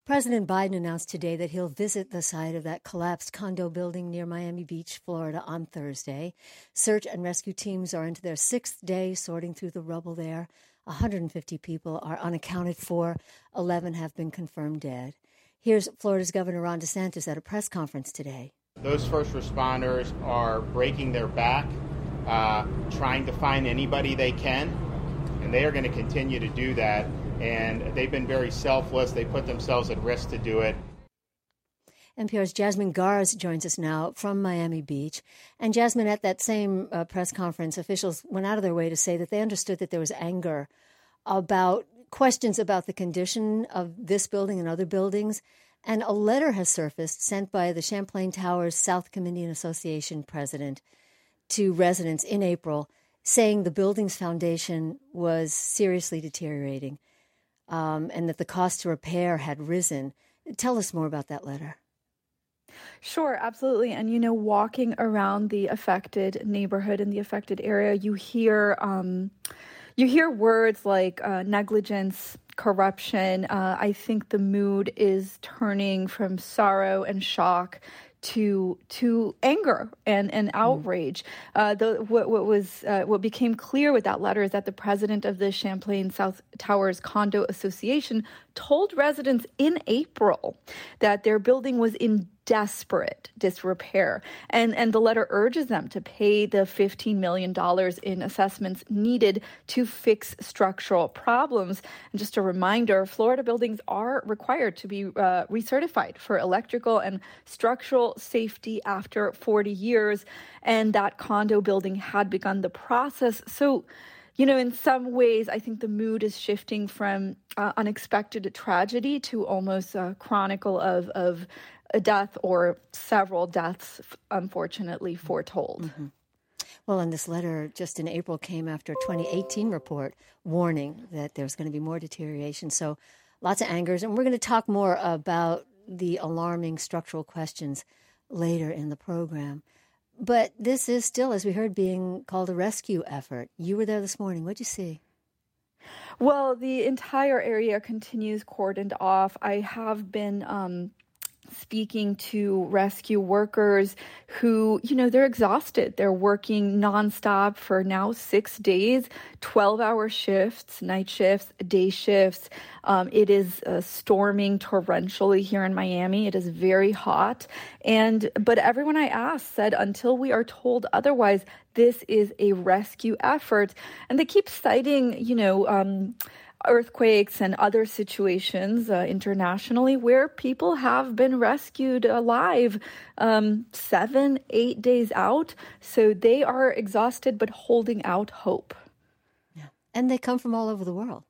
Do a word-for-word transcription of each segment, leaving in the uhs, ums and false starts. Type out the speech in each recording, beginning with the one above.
President Biden announced today that he'll visit the site of that collapsed condo building near Miami Beach, Florida, on Thursday. Search and rescue teams are into their sixth day sorting through the rubble there. one hundred fifty people are unaccounted for. eleven have been confirmed dead. Here's Florida's Governor Ron DeSantis at a press conference today. Those first responders are breaking their back, uh, trying to find anybody they can, and they are going to continue to do that. And they've been very selfless. They put themselves at risk to do it. N P R's Jasmine Garsd joins us now from Miami Beach. And Jasmine, at that same uh, press conference, officials went out of their way to say that they understood that there was anger about questions about the condition of this building and other buildings. And a letter has surfaced sent by the Champlain Towers South Comedian Association president to residents in April saying the building's foundation was seriously deteriorating. Um, and that the cost to repair had risen. Tell us more about that letter. Sure, absolutely. And, you know, walking around the affected neighborhood in the affected area, you hear um, you hear words like uh, negligence, corruption. Uh, I think the mood is turning from sorrow and shock to to anger and, and outrage. Uh, the, what, what was uh, what became clear with that letter is that the president of the Champlain South Towers Condo Association told residents in April that their building was in desperate disrepair. And, and the letter urges them to pay the fifteen million dollars in assessments needed to fix structural problems. And just a reminder, Florida buildings are required to be uh, recertified for electrical and structural safety after forty years. And that condo building had begun the process. So, you know, in some ways, I think the mood is shifting from uh, unexpected tragedy to almost a chronicle of, of a death or several deaths, unfortunately, foretold. Mm-hmm. Well, and this letter just in April came after a twenty eighteen report warning that there's going to be more deterioration. So lots of angers. And we're going to talk more about the alarming structural questions later in the program. But this is still, as we heard, being called a rescue effort. You were there this morning. What'd you see? Well, the entire area continues cordoned off. I have been um, speaking to rescue workers who, you know, they're exhausted. They're working nonstop for now six days, twelve-hour shifts, night shifts, day shifts. Um, it is uh, storming torrentially here in Miami. It is very hot. And but everyone I asked said until we are told otherwise, this is a rescue effort. And they keep citing, you know, um, earthquakes and other situations uh, internationally where people have been rescued alive um, seven, eight days out. So they are exhausted but holding out hope. Yeah. And they come from all over the world.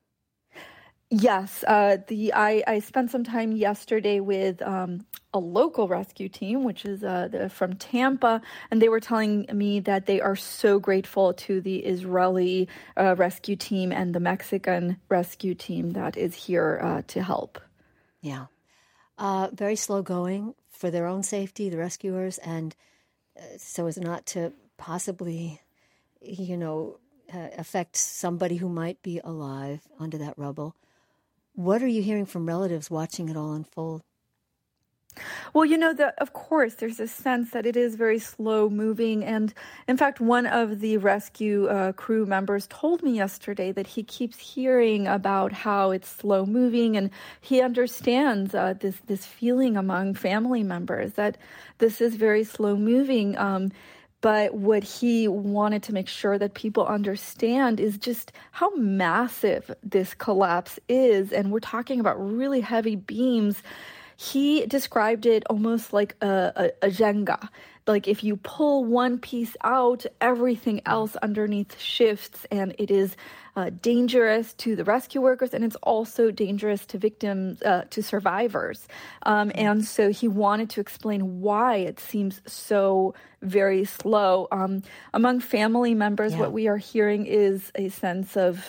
Yes, uh, the I, I spent some time yesterday with um, a local rescue team, which is uh, the, from Tampa, and they were telling me that they are so grateful to the Israeli uh, rescue team and the Mexican rescue team that is here uh, to help. Yeah, uh, very slow going for their own safety, the rescuers, and uh, so as not to possibly, you know, uh, affect somebody who might be alive under that rubble. What are you hearing from relatives watching it all unfold? Well, you know, the, of course, there's a sense that it is very slow moving. And in fact, one of the rescue uh, crew members told me yesterday that he keeps hearing about how it's slow moving. And he understands uh, this, this feeling among family members that this is very slow moving. Um, But what he wanted to make sure that people understand is just how massive this collapse is. And we're talking about really heavy beams. He described it almost like a, a, a Jenga. Like if you pull one piece out, everything else underneath shifts, and it is uh, dangerous to the rescue workers, and it's also dangerous to victims, uh, to survivors. Um, and so he wanted to explain why it seems so very slow. Um, among family members, yeah. What we are hearing is a sense of,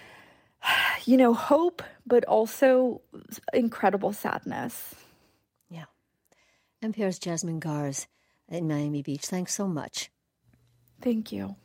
you know, hope, but also incredible sadness. Yeah. N P R's Jasmine Garsd in Miami Beach. Thanks so much. Thank you.